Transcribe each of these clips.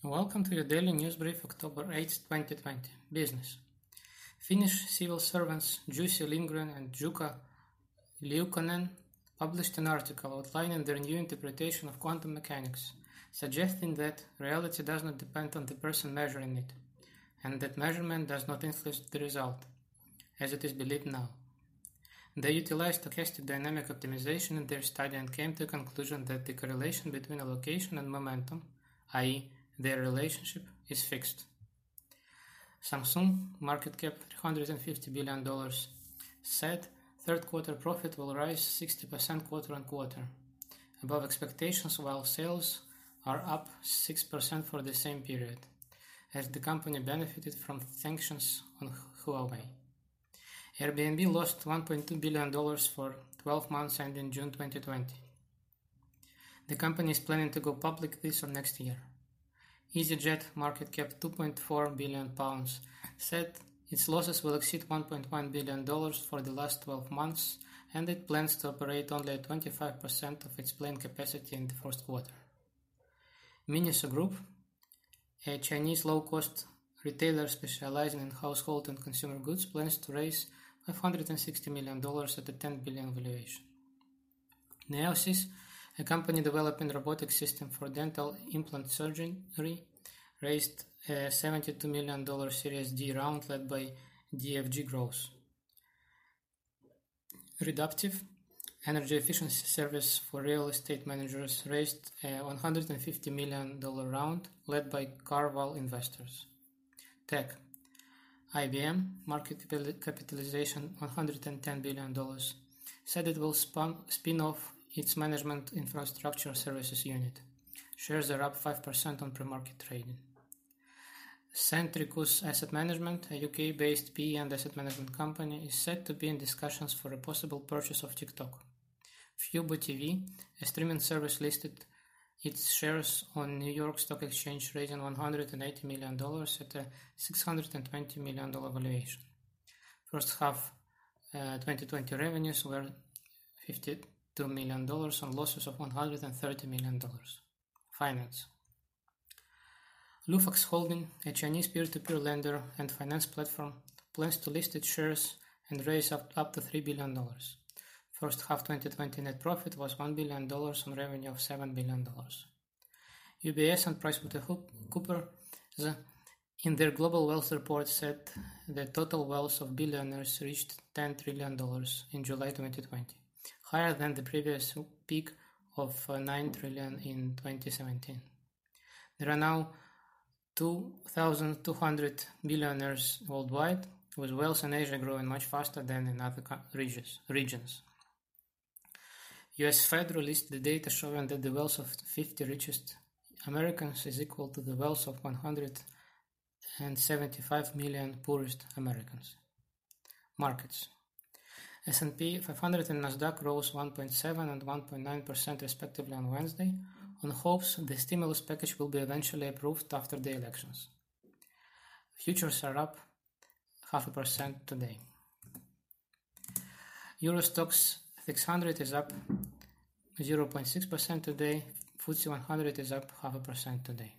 Welcome to your daily news brief, October 8, 2020. Business. Finnish civil servants Jussi Lindgren and Jukka Liukkonen published an article outlining their new interpretation of quantum mechanics, suggesting that reality does not depend on the person measuring it, and that measurement does not influence the result, as it is believed now. They utilized stochastic dynamic optimization in their study and came to the conclusion that the correlation between a location and momentum, i.e., their relationship, is fixed. Samsung, market cap $350 billion, said third quarter profit will rise 60% quarter-on-quarter, above expectations, while sales are up 6% for the same period, as the company benefited from sanctions on Huawei. Airbnb lost $1.2 billion for 12 months ending June 2020. The company is planning to go public this or next year. EasyJet, market cap £2.4 billion, said its losses will exceed $1.1 billion for the last 12 months, and it plans to operate only at 25% of its plane capacity in the first quarter. Miniso Group, a Chinese low-cost retailer specializing in household and consumer goods, plans to raise $560 million at a $10 billion valuation. Neosys, a company developing robotic system for dental implant surgery, raised a $72 million Series D round led by DFG Growth. Reduptive, energy efficiency service for real estate managers, raised a $150 million round led by Carval Investors. Tech, IBM, market capitalization $110 billion, said it will spin off its management infrastructure services unit. Shares are up 5% on pre-market trading. Centricus Asset Management, a UK-based PE and asset management company, is said to be in discussions for a possible purchase of TikTok. Fubo TV, a streaming service, listed its shares on New York Stock Exchange, raising $180 million at a $620 million valuation. First half 2020 revenues were $52 million on losses of $130 million. Finance. Lufax Holding, a Chinese peer-to-peer lender and finance platform, plans to list its shares and raise up to $3 billion. First half 2020 net profit was $1 billion on revenue of $7 billion. UBS and PricewaterhouseCoopers, in their global wealth report, said the total wealth of billionaires reached $10 trillion in July 2020, higher than the previous peak of $9 trillion in 2017. There are now 2,200 billionaires worldwide, with wealth in Asia growing much faster than in other regions. US Fed released the data showing that the wealth of 50 richest Americans is equal to the wealth of 175 million poorest Americans. Markets. S&P 500 and Nasdaq rose 1.7% and 1.9% respectively on Wednesday, on hopes the stimulus package will be eventually approved after the elections. Futures are up 0.5% today. Euro Stoxx 600 is up 0.6% today. FTSE 100 is up 0.5% today.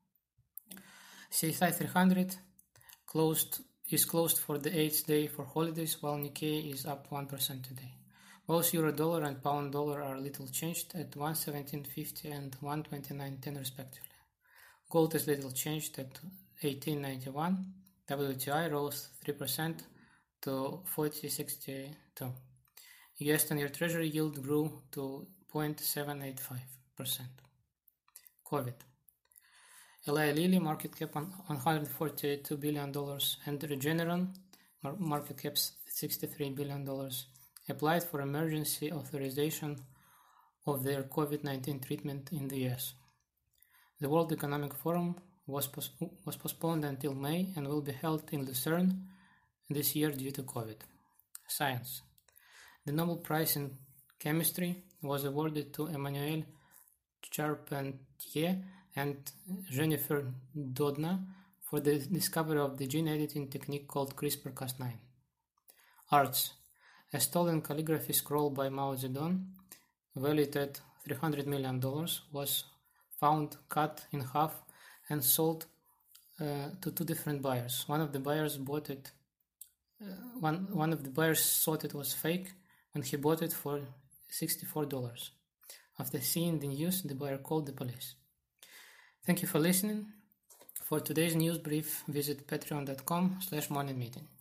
CSI 300 is closed for the 8th day for holidays, while Nikkei is up 1% today. Both euro dollar and pound dollar are little changed at 117.50 and 129.10 respectively. Gold is little changed at 18.91. WTI rose 3% to 40.62. US 10-year Treasury yield grew to 0.785%. COVID. Eli Lilly, market cap $142 billion, and Regeneron, market cap $63 billion, applied for emergency authorization of their COVID-19 treatment in the US. The World Economic Forum was postponed until May and will be held in Lucerne this year due to COVID. Science. The Nobel Prize in Chemistry was awarded to Emmanuel Charpentier and Jennifer Doudna for the discovery of the gene editing technique called CRISPR-Cas9. Arts. A stolen calligraphy scroll by Mao Zedong, valued at $300 million, was found cut in half and sold to two different buyers. One of the buyers bought it. One of the buyers thought it was fake when he bought it for $64. After seeing the news, the buyer called the police. Thank you for listening. For today's news brief, visit patreon.com/morningmeeting.